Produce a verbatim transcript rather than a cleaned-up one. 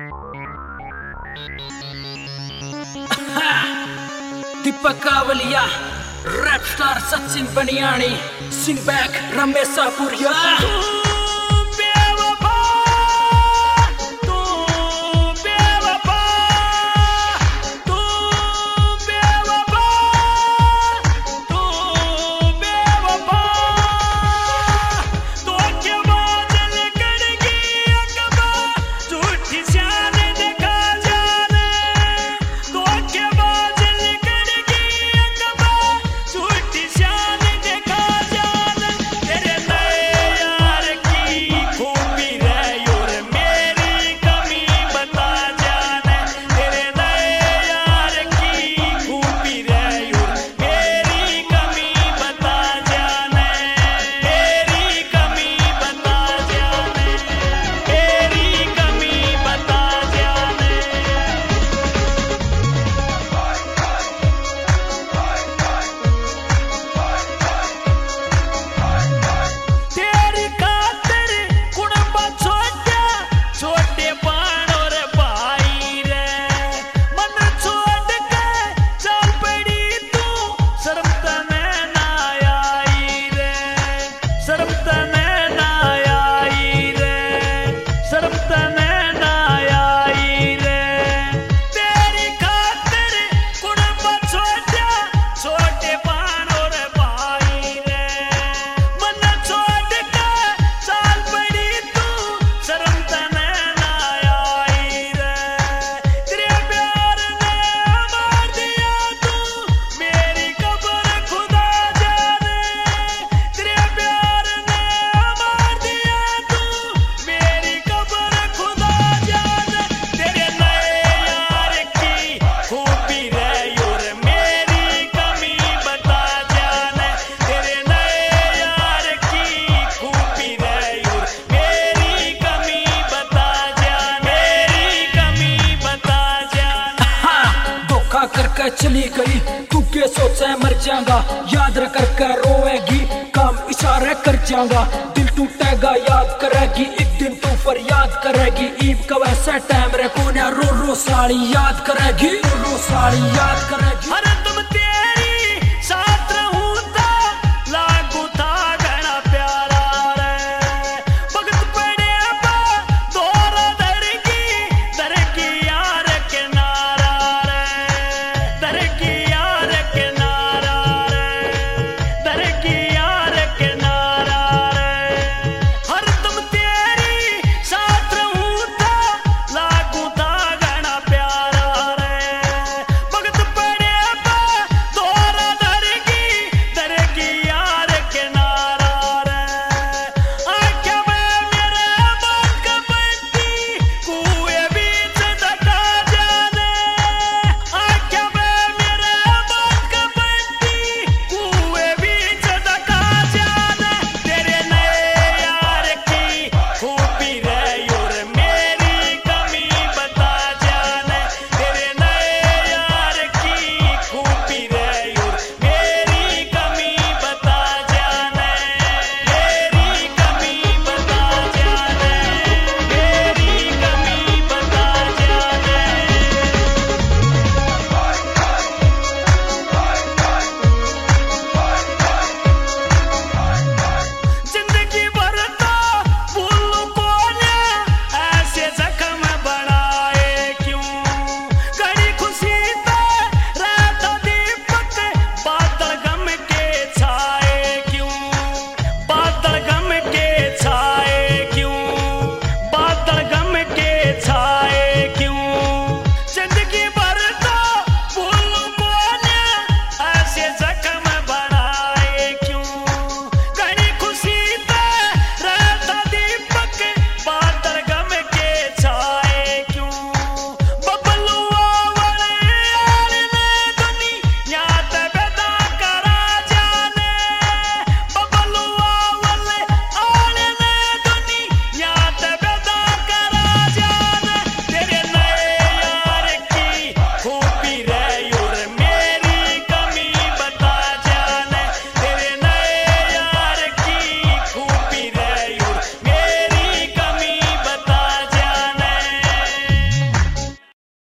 दीपक Kavaliya, rap star Sachin Baniyani, सिंग बैक रमेश पुरिया। करके चली गई, तू के सोचे मर जाएगा, याद रख कर रोएगी, काम इशारे कर जाऊंगा, दिल टूटेगा याद करेगी, एक दिन तू फरियाद करेगी, ईद का वैसा टाइम रे कोने रो रो साड़ी याद करेगी, रो रो साड़ी याद करेगी।